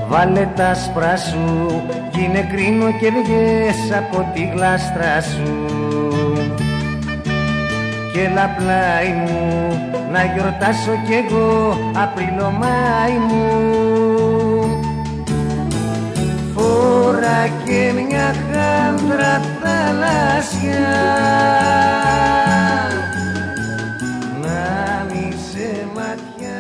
Βάλε τα άσπρα σου, γίνε κρίνο και βγες από τη γλάστρα σου. Κι έλα πλάι μου, να γιορτάσω κι εγώ Απρίλο-Μάη μου. Φορά και μια χάντρα θαλάσσια, να μη σε ματιά